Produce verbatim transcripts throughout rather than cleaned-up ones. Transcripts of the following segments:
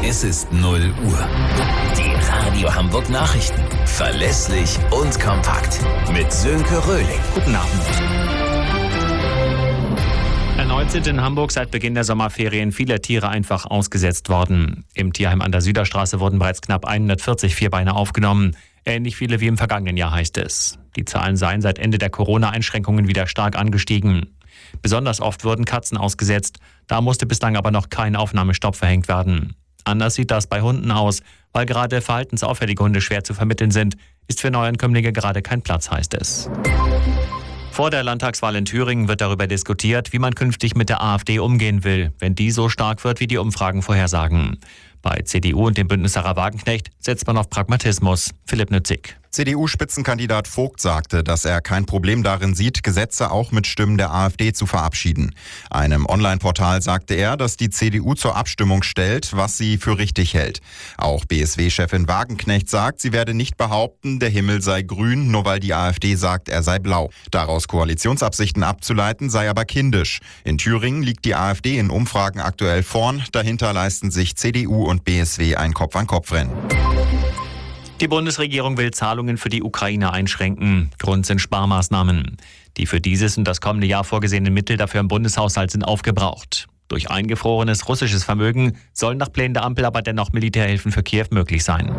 Es ist null Uhr. Die Radio Hamburg Nachrichten. Verlässlich und kompakt. Mit Sönke Röhling. Guten Abend. Erneut sind in Hamburg seit Beginn der Sommerferien viele Tiere einfach ausgesetzt worden. Im Tierheim an der Süderstraße wurden bereits knapp hundertvierzig Vierbeiner aufgenommen. Ähnlich viele wie im vergangenen Jahr, heißt es. Die Zahlen seien seit Ende der Corona-Einschränkungen wieder stark angestiegen. Besonders oft wurden Katzen ausgesetzt. Da musste bislang aber noch kein Aufnahmestopp verhängt werden. Anders sieht das bei Hunden aus. Weil gerade verhaltensauffällige Hunde schwer zu vermitteln sind, ist für Neuankömmlinge gerade kein Platz, heißt es. Vor der Landtagswahl in Thüringen wird darüber diskutiert, wie man künftig mit der AfD umgehen will, wenn die so stark wird, wie die Umfragen vorhersagen. Bei C D U und dem Bündnis Sarah Wagenknecht setzt man auf Pragmatismus. Philipp Nützig. C D U-Spitzenkandidat Vogt sagte, dass er kein Problem darin sieht, Gesetze auch mit Stimmen der AfD zu verabschieden. Einem Online-Portal sagte er, dass die C D U zur Abstimmung stellt, was sie für richtig hält. Auch B S W-Chefin Wagenknecht sagt, sie werde nicht behaupten, der Himmel sei grün, nur weil die AfD sagt, er sei blau. Daraus Koalitionsabsichten abzuleiten, sei aber kindisch. In Thüringen liegt die AfD in Umfragen aktuell vorn. Dahinter leisten sich C D U und B S W ein Kopf-an-Kopf-Rennen. Die Bundesregierung will Zahlungen für die Ukraine einschränken. Grund sind Sparmaßnahmen. Die für dieses und das kommende Jahr vorgesehenen Mittel dafür im Bundeshaushalt sind aufgebraucht. Durch eingefrorenes russisches Vermögen sollen nach Plänen der Ampel aber dennoch Militärhilfen für Kiew möglich sein.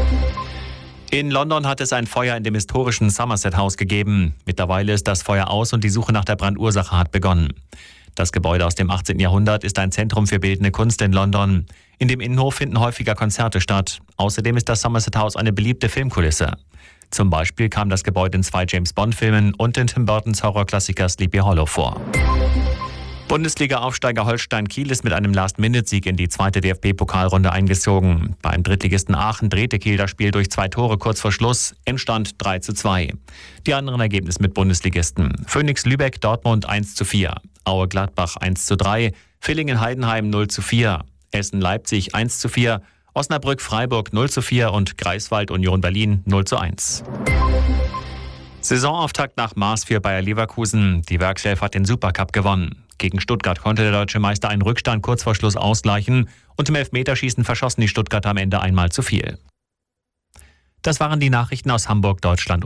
In London hat es ein Feuer in dem historischen Somerset House gegeben. Mittlerweile ist das Feuer aus und die Suche nach der Brandursache hat begonnen. Das Gebäude aus dem achtzehnten Jahrhundert ist ein Zentrum für bildende Kunst in London. In dem Innenhof finden häufiger Konzerte statt. Außerdem ist das Somerset House eine beliebte Filmkulisse. Zum Beispiel kam das Gebäude in zwei James-Bond-Filmen und in Tim Burtons Horrorklassiker Sleepy Hollow vor. Bundesliga-Aufsteiger Holstein Kiel ist mit einem Last-Minute-Sieg in die zweite D F B-Pokalrunde eingezogen. Beim Drittligisten Aachen drehte Kiel das Spiel durch zwei Tore kurz vor Schluss. Endstand drei zu zwei. Die anderen Ergebnisse mit Bundesligisten: Phoenix Lübeck Dortmund eins zu vier, Aue Gladbach eins zu drei, Villingen Heidenheim null zu vier, Essen Leipzig eins zu vier, Osnabrück Freiburg null zu vier und Greifswald Union Berlin null zu eins. Saisonauftakt nach Maß für Bayer Leverkusen. Die Werkself hat den Supercup gewonnen. Gegen Stuttgart konnte der deutsche Meister einen Rückstand kurz vor Schluss ausgleichen und im Elfmeterschießen verschossen die Stuttgarter am Ende einmal zu viel. Das waren die Nachrichten aus Hamburg, Deutschland